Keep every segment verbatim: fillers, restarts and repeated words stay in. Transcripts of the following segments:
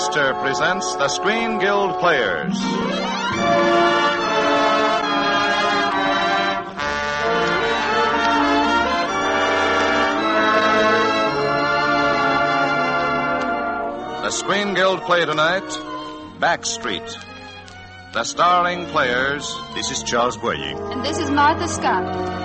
Astor presents the Screen Guild Players. The Screen Guild play tonight, Backstreet. The starring players. This is Charles Boyer. And this is Martha Scott.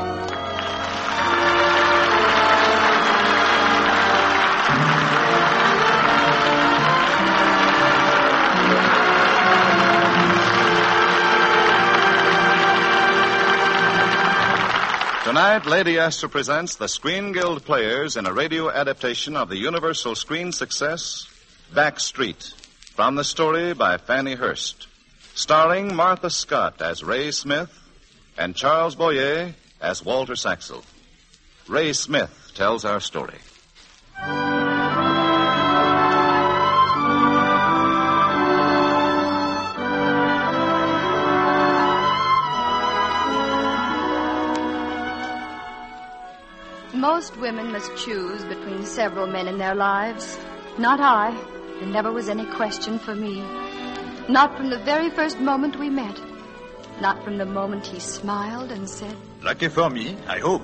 Tonight, Lady Astor presents the Screen Guild Players in a radio adaptation of the Universal Screen success, Backstreet, from the story by Fannie Hurst, starring Martha Scott as Ray Smith and Charles Boyer as Walter Saxel. Ray Smith tells our story. Most women must choose between several men in their lives. Not I. There never was any question for me. Not from the very first moment we met. Not from the moment he smiled and said, Lucky for me, I hope.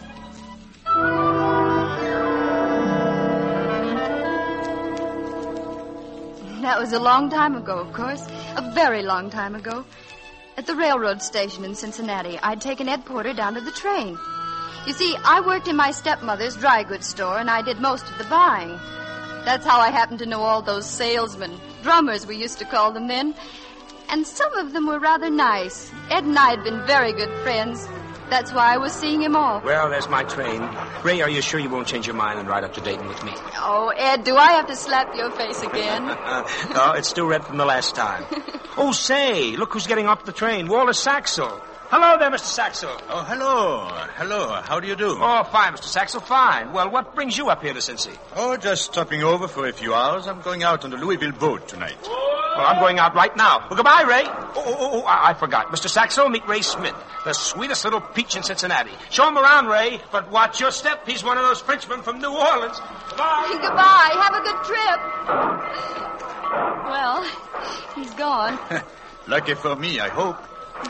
That was a long time ago, of course. A very long time ago. At the railroad station in Cincinnati, I'd taken Ed Porter down to the train. You see, I worked in my stepmother's dry goods store, and I did most of the buying. That's how I happened to know all those salesmen. Drummers, we used to call them then. And some of them were rather nice. Ed and I had been very good friends. That's why I was seeing him off. Well, there's my train. Ray, are you sure you won't change your mind and ride up to Dayton with me? Oh, Ed, do I have to slap your face again? No, it's still red from the last time. Oh, say, look who's getting off the train. Walter Saxel. Hello there, Mister Saxel. Oh, hello. Hello. How do you do? Oh, fine, Mister Saxel, fine. Well, what brings you up here to Cincy? Oh, just stopping over for a few hours. I'm going out on the Louisville boat tonight. Well, I'm going out right now. Well, goodbye, Ray. Oh, oh, oh, I, I forgot. Mister Saxel, meet Ray Smith, the sweetest little peach in Cincinnati. Show him around, Ray, but watch your step. He's one of those Frenchmen from New Orleans. Goodbye. Goodbye. Have a good trip. Well, he's gone. Lucky for me, I hope.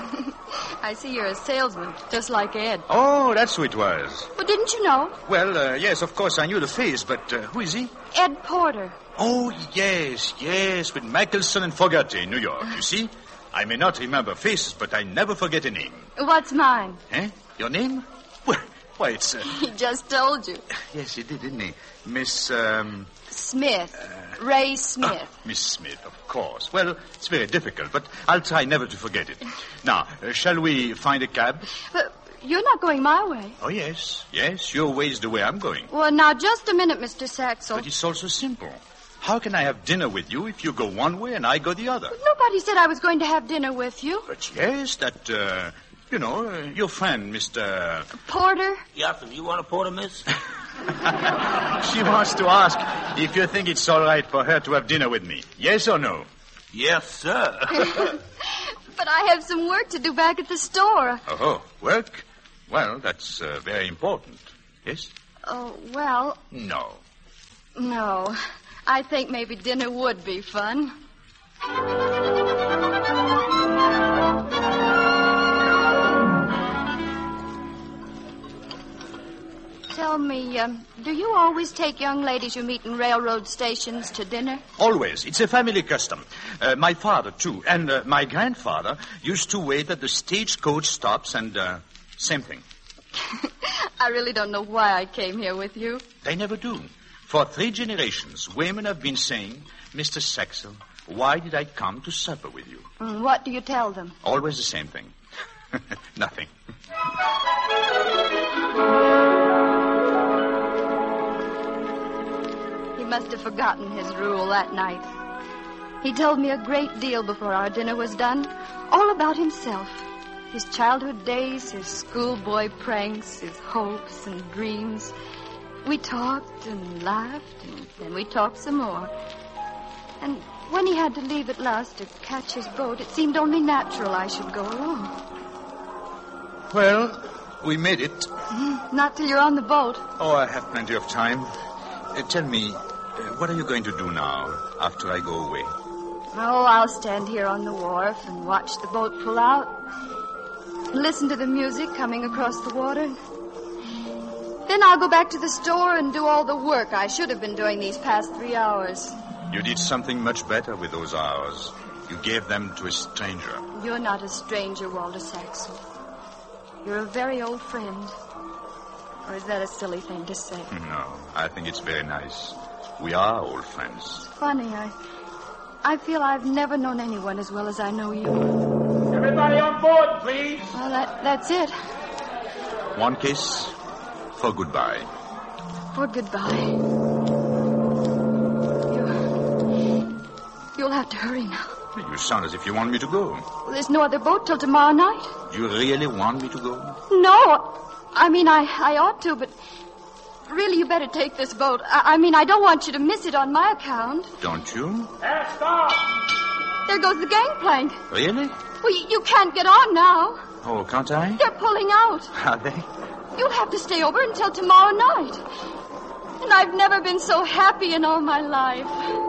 I see you're a salesman, just like Ed. Oh, that's who it was. Well, didn't you know? Well, uh, yes, of course, I knew the face, but uh, who is he? Ed Porter. Oh, yes, yes, with Michelson and Fogarty in New York. You see, I may not remember faces, but I never forget a name. What's mine? Eh? Your name? Well, why, it's... Uh... He just told you. Yes, he did, didn't he? Miss, um... Smith. Uh... Ray Smith. Ah, Miss Smith, of course. Well, it's very difficult, but I'll try never to forget it. Now, uh, shall we find a cab? But you're not going my way. Oh, yes. Yes, your way is the way I'm going. Well, now, just a minute, Mister Saxel. But it's also simple. How can I have dinner with you if you go one way and I go the other? But nobody said I was going to have dinner with you. But yes, that, uh, you know, uh, your friend, Mister Porter? Yes, and you want a porter, miss? She wants to ask if you think it's all right for her to have dinner with me. Yes or no? Yes, sir. But I have some work to do back at the store. Oh, work? Well, that's uh, very important. Yes? Oh, well... No. No. I think maybe dinner would be fun. Tell me, um, do you always take young ladies you meet in railroad stations to dinner? Always. It's a family custom. Uh, my father, too, and uh, my grandfather used to wait at the stagecoach stops and, uh, same thing. I really don't know why I came here with you. They never do. For three generations, women have been saying, Mister Saxel, why did I come to supper with you? Mm, what do you tell them? Always the same thing. Nothing. He must have forgotten his rule that night. He told me a great deal before our dinner was done, all about himself. His childhood days, his schoolboy pranks, his hopes and dreams. We talked and laughed, and then we talked some more. And when he had to leave at last to catch his boat, it seemed only natural I should go along. Well, we made it. Mm, not till you're on the boat. Oh, I have plenty of time. Uh, tell me, what are you going to do now, after I go away? Oh, I'll stand here on the wharf and watch the boat pull out. Listen to the music coming across the water. Then I'll go back to the store and do all the work I should have been doing these past three hours. You did something much better with those hours. You gave them to a stranger. You're not a stranger, Walter Saxon. You're a very old friend. Or is that a silly thing to say? No, I think it's very nice. We are old friends. It's funny. I, I feel I've never known anyone as well as I know you. Everybody on board, please. Well, that, that's it. One kiss for goodbye. For goodbye. You, you'll have to hurry now. You sound as if you want me to go. Well, there's no other boat till tomorrow night. You really want me to go? No. I mean, I, I ought to, but really, you better take this boat. I, I mean, I don't want you to miss it on my account. Don't you? Hey, stop! There goes the gangplank. Really? Well, you, you can't get on now. Oh, can't I? They're pulling out. Are they? You'll have to stay over until tomorrow night. And I've never been so happy in all my life.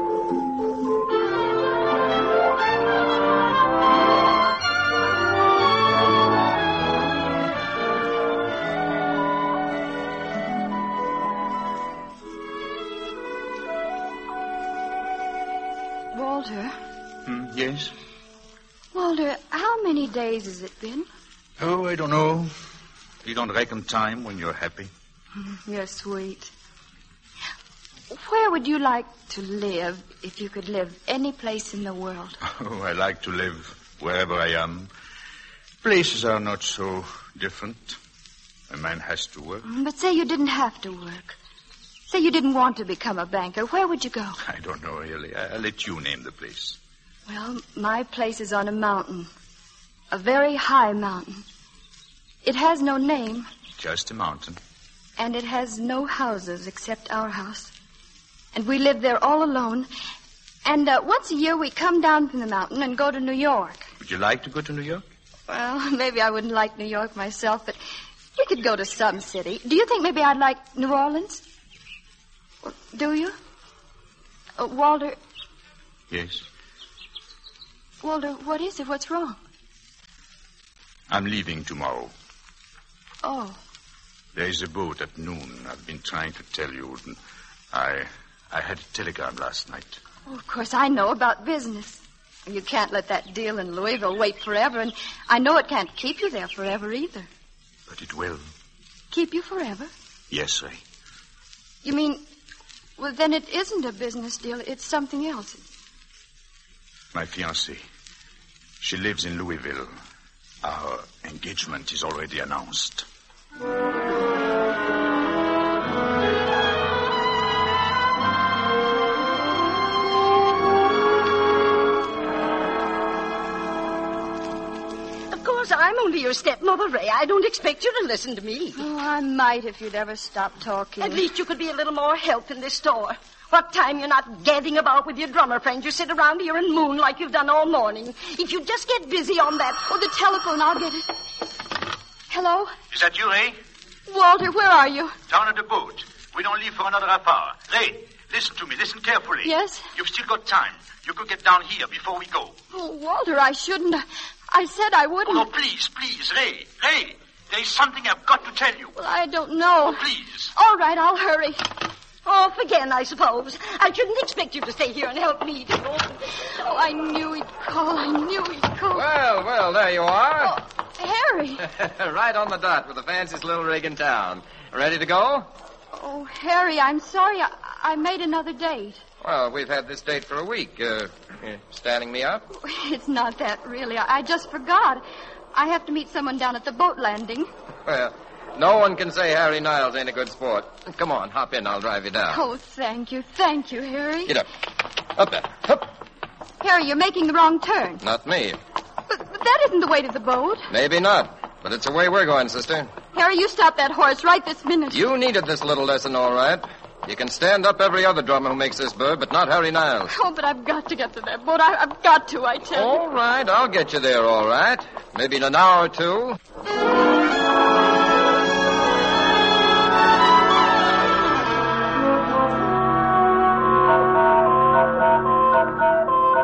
Walter. Hmm, yes? Walter, how many days has it been? Oh, I don't know. You don't reckon time when you're happy. You're sweet. Where would you like to live if you could live any place in the world? Oh, I like to live wherever I am. Places are not so different. A man has to work. But say you didn't have to work. Say you didn't want to become a banker. Where would you go? I don't know, really. I'll let you name the place. Well, my place is on a mountain. A very high mountain. It has no name. Just a mountain. And it has no houses except our house. And we live there all alone. And uh, once a year we come down from the mountain and go to New York. Would you like to go to New York? Well, maybe I wouldn't like New York myself, but we could go to some city. Do you think maybe I'd like New Orleans? Well, do you? Uh, Walter... Yes? Walter, what is it? What's wrong? I'm leaving tomorrow. Oh. There's a boat at noon. I've been trying to tell you. I I had a telegram last night. Oh, of course, I know about business. You can't let that deal in Louisville wait forever, and I know it can't keep you there forever either. But it will. Keep you forever? Yes, Ray. You mean, well, then it isn't a business deal. It's something else. My fiancée. She lives in Louisville. Our engagement is already announced. Of course, I'm only your stepmother, Ray. I don't expect you to listen to me. Oh, I might if you'd ever stop talking. At least you could be a little more help in this store. What time you're not gadding about with your drummer friends, you sit around here and moon like you've done all morning. If you just get busy on that... Oh, the telephone, I'll get it. Hello? Is that you, Ray? Walter, where are you? Down at the boat. We don't leave for another half hour. Ray, listen to me. Listen carefully. Yes? You've still got time. You could get down here before we go. Oh, Walter, I shouldn't. I said I wouldn't. Oh, no, please, please, Ray. Ray, there is something I've got to tell you. Well, I don't know. Oh, please. All right, I'll hurry. Off again, I suppose. I shouldn't expect you to stay here and help me. Oh, I knew he'd call. I knew he'd call. Well, well, there you are. Oh, Harry. Right on the dot with the fanciest little rig in town. Ready to go? Oh, Harry, I'm sorry. I, I made another date. Well, we've had this date for a week. Uh, you standing me up? It's not that, really. I, I just forgot. I have to meet someone down at the boat landing. Well, no one can say Harry Niles ain't a good sport. Come on, hop in. I'll drive you down. Oh, thank you. Thank you, Harry. Get up. Up there. Up. Harry, you're making the wrong turn. Not me. But, but that isn't the way to the boat. Maybe not. But it's the way we're going, sister. Harry, you stop that horse right this minute. You needed this little lesson, all right. You can stand up every other drummer who makes this bird, but not Harry Niles. Oh, but I've got to get to that boat. I, I've got to, I tell you. All right, I'll get you there, all right. Maybe in an hour or two.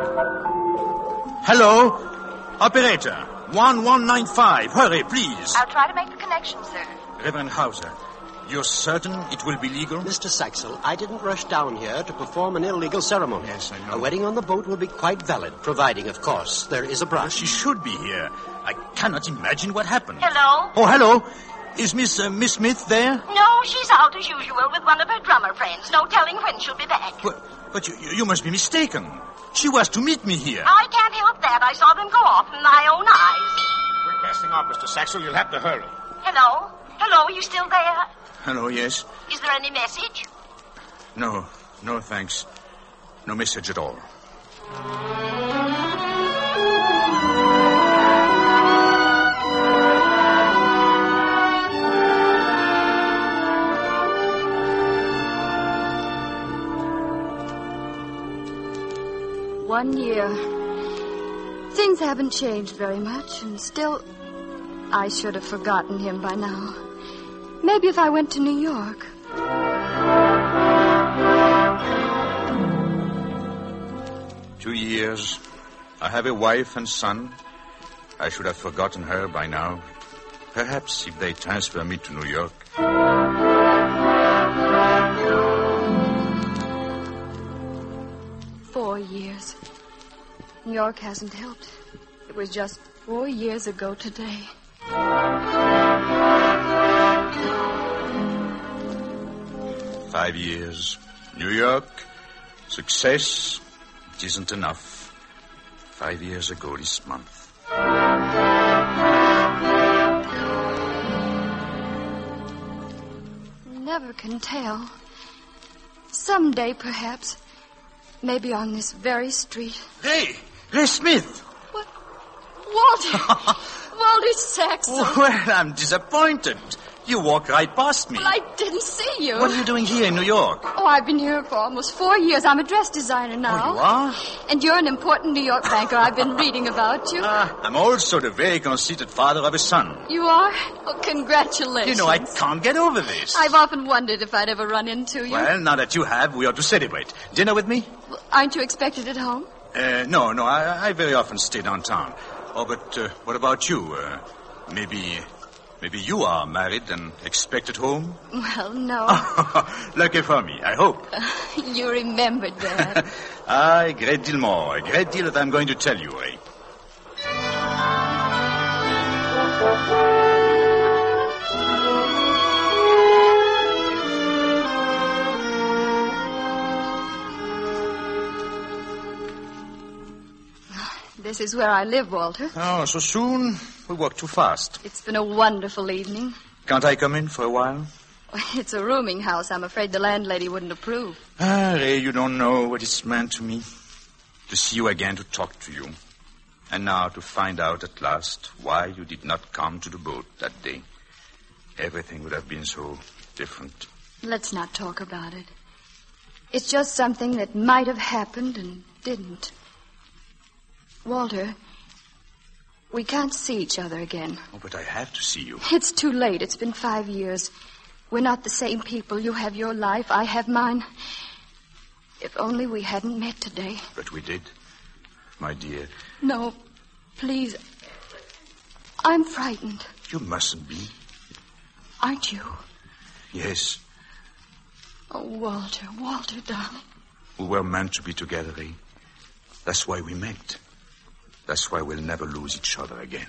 Hello? Operator, one one nine five. Hurry, please. I'll try to make the connection, sir. Reverend Hauser, you're certain it will be legal? Mister Saxel, I didn't rush down here to perform an illegal ceremony. Yes, I know. A wedding on the boat will be quite valid, providing, of course, there is a bride. She should be here. I cannot imagine what happened. Hello? Oh, hello. Is Miss uh, Miss Smith there? No, she's out as usual with one of her drummer friends. No telling when she'll be back. But, but you, you must be mistaken. She was to meet me here. I can't help that. I saw them go off in my own eyes. We're casting off, Mister Saxel. You'll have to hurry. Hello? Hello, are you still there? Hello, yes. Is there any message? No, no thanks. No message at all. One year. Things haven't changed very much, and still, I should have forgotten him by now. Maybe if I went to New York. Two years. I have a wife and son. I should have forgotten her by now. Perhaps if they transfer me to New York. Four years. New York hasn't helped. It was just four years ago today. Five years. New York. Success. It isn't enough. Five years ago this month. Never can tell. Someday, perhaps. Maybe on this very street. Hey! Ray Smith! What? Walter! Walter Saxon! Well, I'm disappointed. You walked right past me. Well, I didn't see you. What are you doing here in New York? Oh, I've been here for almost four years. I'm a dress designer now. Oh, you are? And you're an important New York banker. I've been reading about you. Ah, I'm also the very conceited father of a son. You are? Oh, congratulations. You know, I can't get over this. I've often wondered if I'd ever run into you. Well, now that you have, we ought to celebrate. Dinner with me? Well, aren't you expected at home? Uh, no, no, I, I very often stay downtown. Oh, but uh, what about you? Uh, maybe... Maybe you are married and expected home? Well, no. Lucky for me, I hope. Uh, you remembered that. Ah, a great deal more. A great deal that I'm going to tell you, Ray. This is where I live, Walter. Oh, so soon? We walk too fast. It's been a wonderful evening. Can't I come in for a while? It's a rooming house. I'm afraid the landlady wouldn't approve. Ah, Ray, you don't know what it's meant to me. To see you again, to talk to you. And now to find out at last why you did not come to the boat that day. Everything would have been so different. Let's not talk about it. It's just something that might have happened and didn't. Walter, we can't see each other again. Oh, but I have to see you. It's too late. It's been five years. We're not the same people. You have your life. I have mine. If only we hadn't met today. But we did, my dear. No, please. I'm frightened. You mustn't be. Aren't you? Yes. Oh, Walter, Walter, darling. We were meant to be together, Ray. That's why we met. That's why we'll never lose each other again.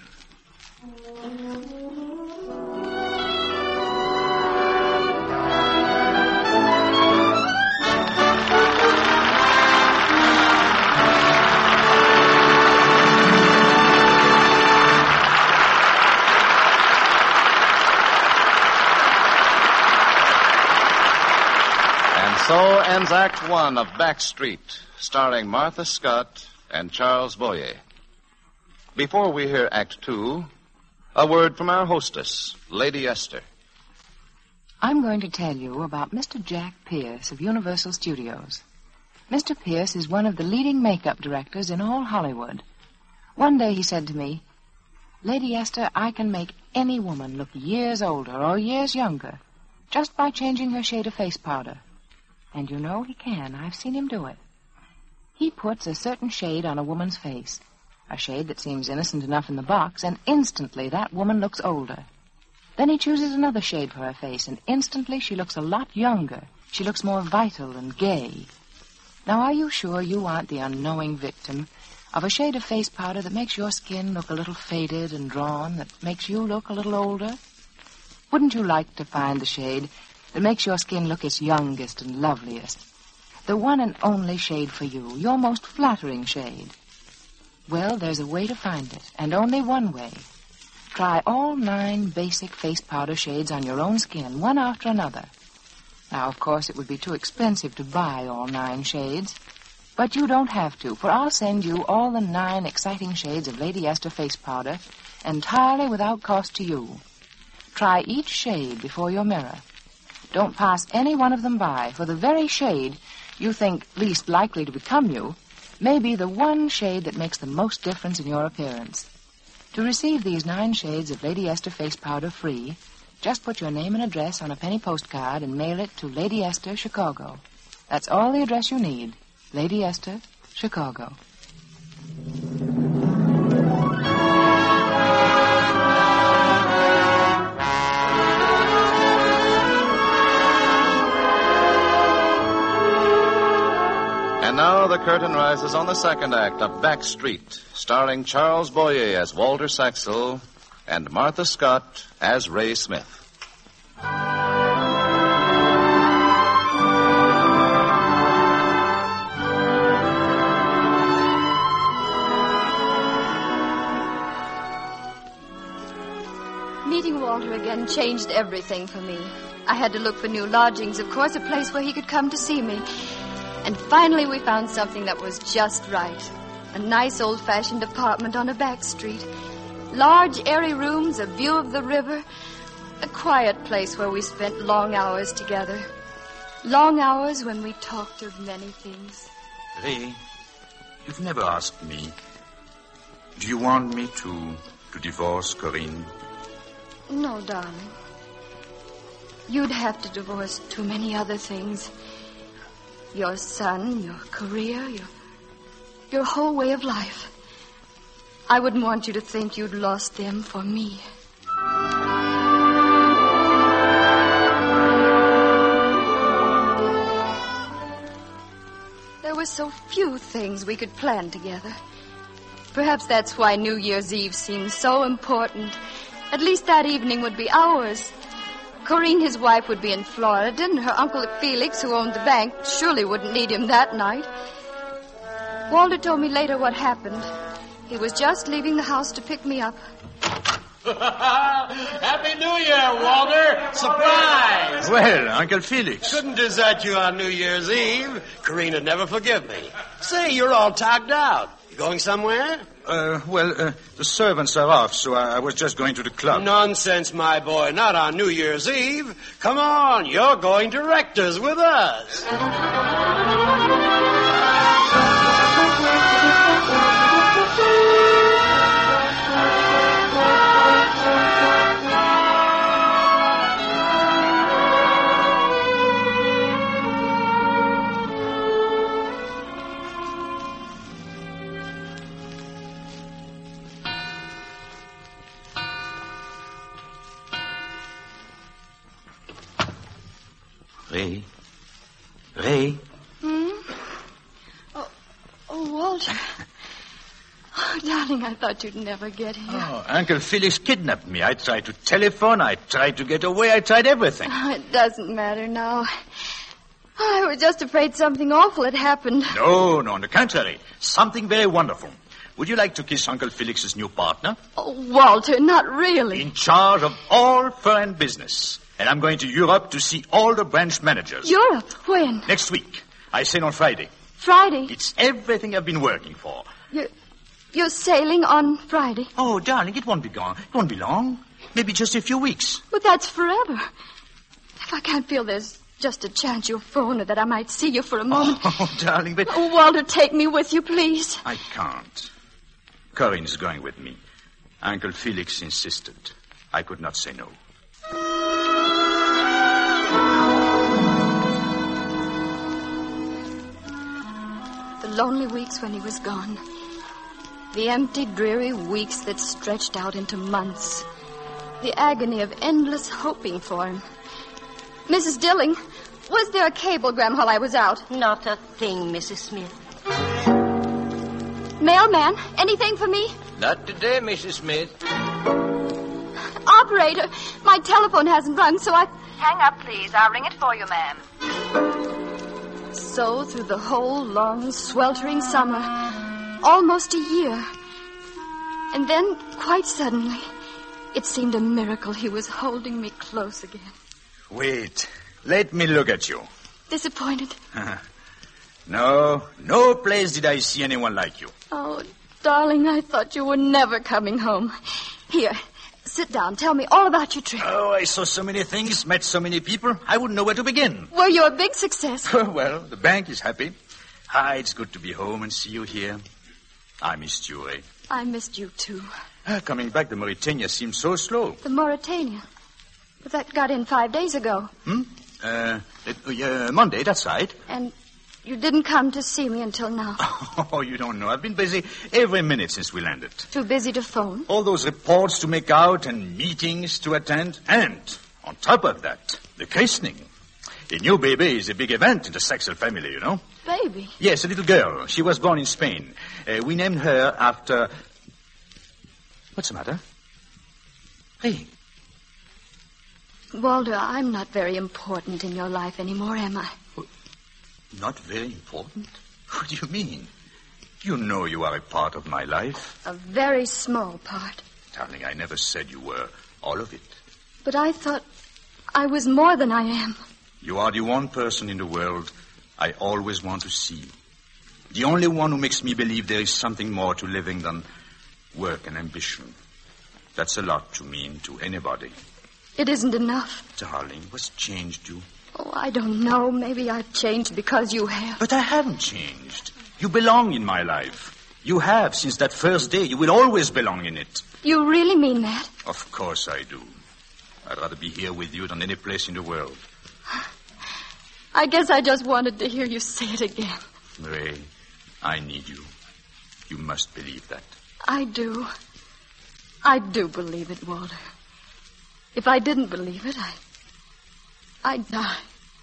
And so ends Act One of Backstreet, starring Martha Scott and Charles Boyer. Before we hear Act Two, a word from our hostess, Lady Esther. I'm going to tell you about Mister Jack Pierce of Universal Studios. Mister Pierce is one of the leading makeup directors in all Hollywood. One day he said to me, Lady Esther, I can make any woman look years older or years younger just by changing her shade of face powder. And you know he can. I've seen him do it. He puts a certain shade on a woman's face, a shade that seems innocent enough in the box, and instantly that woman looks older. Then he chooses another shade for her face, and instantly she looks a lot younger. She looks more vital and gay. Now, are you sure you aren't the unknowing victim of a shade of face powder that makes your skin look a little faded and drawn, that makes you look a little older? Wouldn't you like to find the shade that makes your skin look its youngest and loveliest? The one and only shade for you, your most flattering shade. Well, there's a way to find it, and only one way. Try all nine basic face powder shades on your own skin, one after another. Now, of course, it would be too expensive to buy all nine shades, but you don't have to, for I'll send you all the nine exciting shades of Lady Esther face powder entirely without cost to you. Try each shade before your mirror. Don't pass any one of them by, for the very shade you think least likely to become you may be the one shade that makes the most difference in your appearance. To receive these nine shades of Lady Esther face powder free, just put your name and address on a penny postcard and mail it to Lady Esther, Chicago. That's all the address you need. Lady Esther, Chicago. And now the curtain rises on the second act of Back Street, starring Charles Boyer as Walter Saxel and Martha Scott as Ray Smith. Meeting Walter again changed everything for me. I had to look for new lodgings, of course, a place where he could come to see me. And finally we found something that was just right. A nice old-fashioned apartment on a back street. Large, airy rooms, a view of the river. A quiet place where we spent long hours together. Long hours when we talked of many things. Ray, you've never asked me, do you want me to, to divorce Corinne? No, darling. You'd have to divorce too many other things. Your son, your career, your, your whole way of life. I wouldn't want you to think you'd lost them for me. There were so few things we could plan together. Perhaps that's why New Year's Eve seemed so important. At least that evening would be ours. Corinne, his wife, would be in Florida, and her Uncle Felix, who owned the bank, surely wouldn't need him that night. Walter told me later what happened. He was just leaving the house to pick me up. Happy New Year, Walter! Surprise! Well, Uncle Felix. Couldn't desert you on New Year's Eve. Corinne would never forgive me. Say, you're all togged out. You going somewhere? Uh, well, uh, the servants are off, so I, I was just going to the club. Nonsense, my boy. Not on New Year's Eve. Come on, you're going to Rector's with us. Ray? Ray? Hmm? Oh, oh, Walter. Oh, darling, I thought you'd never get here. Oh, Uncle Felix kidnapped me. I tried to telephone. I tried to get away. I tried everything. Oh, it doesn't matter now. Oh, I was just afraid something awful had happened. No, no, on the contrary. Something very wonderful. Would you like to kiss Uncle Felix's new partner? Oh, Walter, not really. In charge of all foreign business. And I'm going to Europe to see all the branch managers. Europe? When? Next week. I sail on Friday. Friday? It's everything I've been working for. You're, you're sailing on Friday? Oh, darling, it won't be gone. It won't be long. Maybe just a few weeks. But that's forever. If I can't feel there's just a chance you'll phone or that I might see you for a moment. Oh, darling, but... Oh, Walter, take me with you, please. I can't. Corinne is going with me. Uncle Felix insisted. I could not say no. The lonely weeks when he was gone. The empty, dreary weeks that stretched out into months. The agony of endless hoping for him. Missus Dilling, was there a cablegram while I was out? Not a thing, Missus Smith. Mailman, anything for me? Not today, Missus Smith. Operator, my telephone hasn't rung, so I... Hang up, please. I'll ring it for you, ma'am. So through the whole long, sweltering summer, almost a year. And then, quite suddenly, it seemed a miracle he was holding me close again. Wait. Let me look at you. Disappointed? No, no place did I see anyone like you. Oh, darling, I thought you were never coming home. Here, sit down. Tell me all about your trip. Oh, I saw so many things, met so many people, I wouldn't know where to begin. Were you a big success? Well, the bank is happy. Ah, it's good to be home and see you here. I missed you, eh? I missed you, too. Ah, coming back to Mauritania seems so slow. The Mauritania? But that got in five days ago. Hmm? Uh, it, uh, Monday, that's right. And you didn't come to see me until now. Oh, you don't know. I've been busy every minute since we landed. Too busy to phone? All those reports to make out and meetings to attend. And, on top of that, the christening. A new baby is a big event in the Saxel family, you know. Baby? Yes, a little girl. She was born in Spain. Uh, we named her after... What's the matter? Hey. Walter, I'm not very important in your life anymore, am I? Not very important? What do you mean? You know you are a part of my life. A very small part. Darling, I never said you were all of it. But I thought I was more than I am. You are the one person in the world I always want to see. The only one who makes me believe there is something more to living than work and ambition. That's a lot to mean to anybody. It isn't enough. Darling, what's changed you? Oh, I don't know. Maybe I've changed because you have. But I haven't changed. You belong in my life. You have since that first day. You will always belong in it. You really mean that? Of course I do. I'd rather be here with you than any place in the world. I guess I just wanted to hear you say it again. Ray, I need you. You must believe that. I do. I do believe it, Walter. If I didn't believe it, I... I'd die.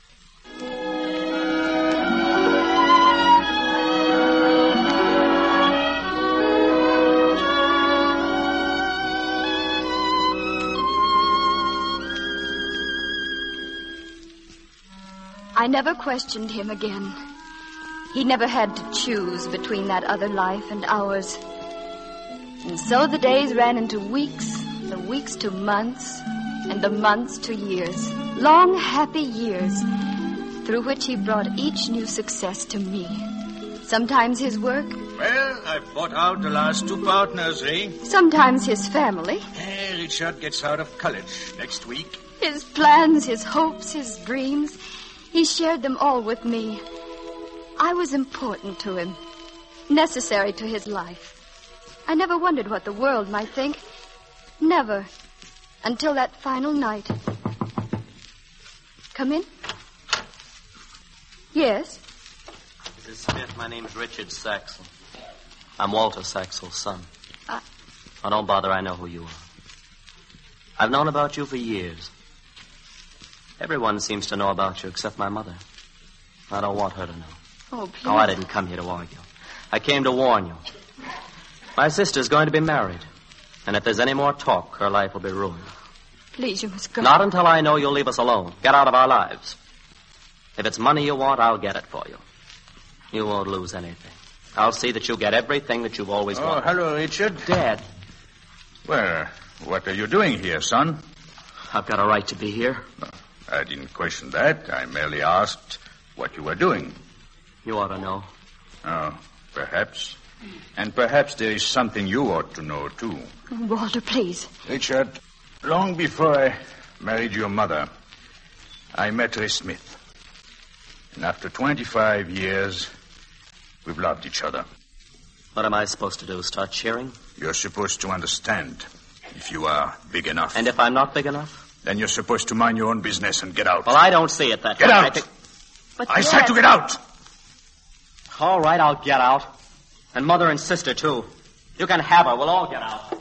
I never questioned him again. He never had to choose between that other life and ours. And so the days ran into weeks, the weeks to months, and the months to years. Long, happy years, through which he brought each new success to me. Sometimes his work. Well, I've bought out the last two partners, eh? Sometimes his family. Hey, Richard gets out of college next week. His plans, his hopes, his dreams. He shared them all with me. I was important to him, necessary to his life. I never wondered what the world might think. Never. Until that final night. Come in. Yes? Missus Smith, my name's Richard Saxel. I'm Walter Saxel's son. I... Oh, don't bother, I know who you are. I've known about you for years. Everyone seems to know about you except my mother. I don't want her to know. Oh, please. Oh, I didn't come here to argue. I came to warn you. My sister's going to be married. And if there's any more talk, her life will be ruined. Please, you must go. Not until I know you'll leave us alone. Get out of our lives. If it's money you want, I'll get it for you. You won't lose anything. I'll see that you get everything that you've always oh, wanted. Oh, hello, Richard. Dad. Well, what are you doing here, son? I've got a right to be here. No, I didn't question that. I merely asked what you were doing. You ought to know. Oh, perhaps. And perhaps there is something you ought to know, too. Walter, please. Richard, long before I married your mother, I met Ray Smith. And after twenty-five years, we've loved each other. What am I supposed to do, start cheering? You're supposed to understand if you are big enough. And if I'm not big enough? Then you're supposed to mind your own business and get out. Well, I don't see it that get way. Get out! I think... But I yes. said to get out! All right, I'll get out. And Mother and Sister, too. You can have her. We'll all get out.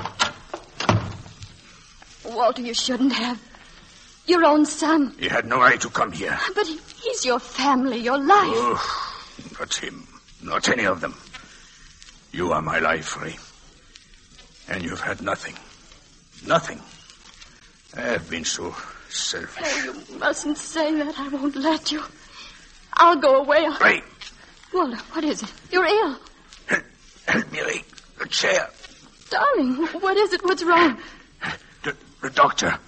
Walter, you shouldn't have. Your own son. He had no right to come here. But he, he's your family, your life. Oh, not him. Not any of them. You are my life, Ray. And you've had nothing. Nothing. I have been so selfish. Oh, you mustn't say that. I won't let you. I'll go away. I'll... Ray! Walter, what is it? You're ill. Help, help me, Ray. The chair. Darling, what is it? What's wrong? The, the doctor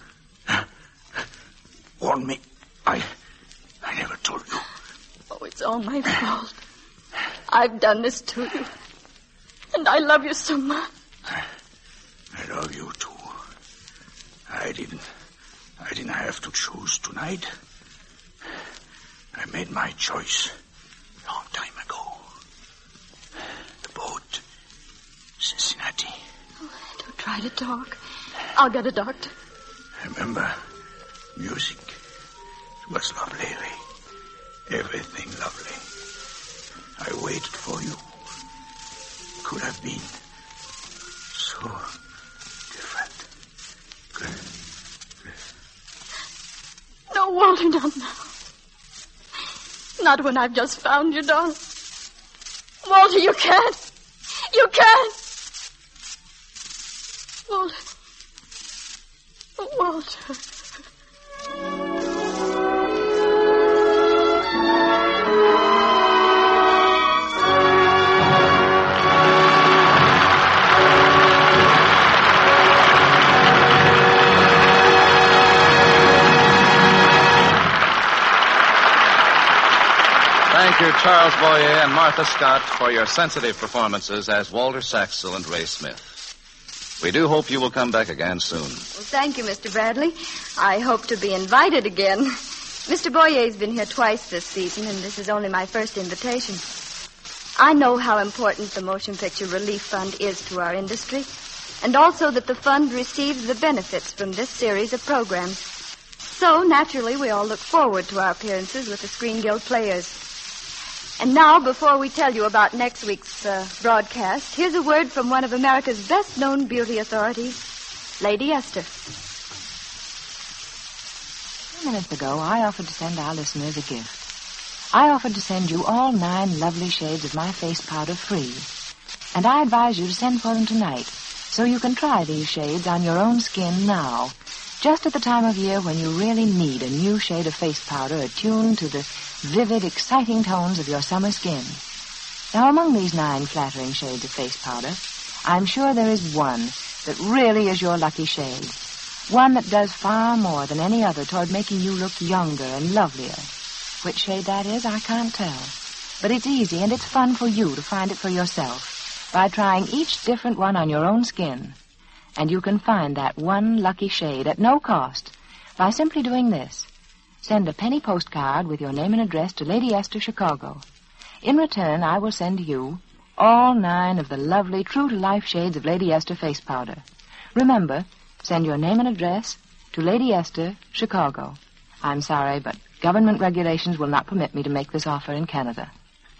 warned me. I, I never told you. Oh, it's all my fault. I've done this to you. And I love you so much. I, I love you, too. I didn't, I didn't have to choose tonight. I made my choice a long time ago. The boat, Cincinnati. Oh, don't try to talk. I'll get a doctor. Remember, music. It was lovely, Ray. Everything lovely. I waited for you. It could have been so different. Good. Good. No, Walter, not now. Not when I've just found you, darling. Walter, you can't. You can't. Walter. Walter. Thank you, Charles Boyer and Martha Scott, for your sensitive performances as Walter Saxel and Ray Smith. We do hope you will come back again soon. Well, thank you, Mister Bradley. I hope to be invited again. Mister Boyer's been here twice this season, and this is only my first invitation. I know how important the Motion Picture Relief Fund is to our industry, and also that the fund receives the benefits from this series of programs. So, naturally, we all look forward to our appearances with the Screen Guild Players. And now, before we tell you about next week's uh, broadcast, here's a word from one of America's best-known beauty authorities, Lady Esther. A few minutes ago, I offered to send our listeners a gift. I offered to send you all nine lovely shades of my face powder free. And I advise you to send for them tonight, so you can try these shades on your own skin now, just at the time of year when you really need a new shade of face powder attuned to the vivid, exciting tones of your summer skin. Now, among these nine flattering shades of face powder, I'm sure there is one that really is your lucky shade. One that does far more than any other toward making you look younger and lovelier. Which shade that is, I can't tell. But it's easy and it's fun for you to find it for yourself by trying each different one on your own skin. And you can find that one lucky shade at no cost by simply doing this. Send a penny postcard with your name and address to Lady Esther, Chicago. In return, I will send you all nine of the lovely, true-to-life shades of Lady Esther face powder. Remember, send your name and address to Lady Esther, Chicago. I'm sorry, but government regulations will not permit me to make this offer in Canada.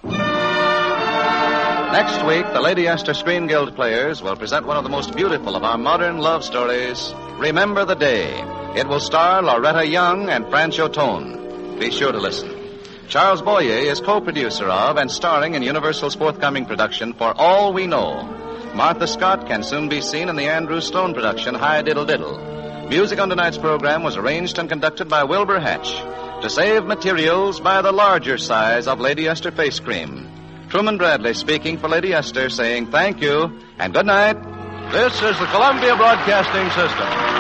Next week, the Lady Esther Screen Guild Players will present one of the most beautiful of our modern love stories, Remember the Day. It will star Loretta Young and Francho Tone. Be sure to listen. Charles Boyer is co-producer of and starring in Universal's forthcoming production For All We Know. Martha Scott can soon be seen in the Andrew Stone production High Diddle Diddle. Music on tonight's program was arranged and conducted by Wilbur Hatch. To save materials, buy the larger size of Lady Esther face cream. Truman Bradley speaking for Lady Esther, saying thank you and good night. This is the Columbia Broadcasting System.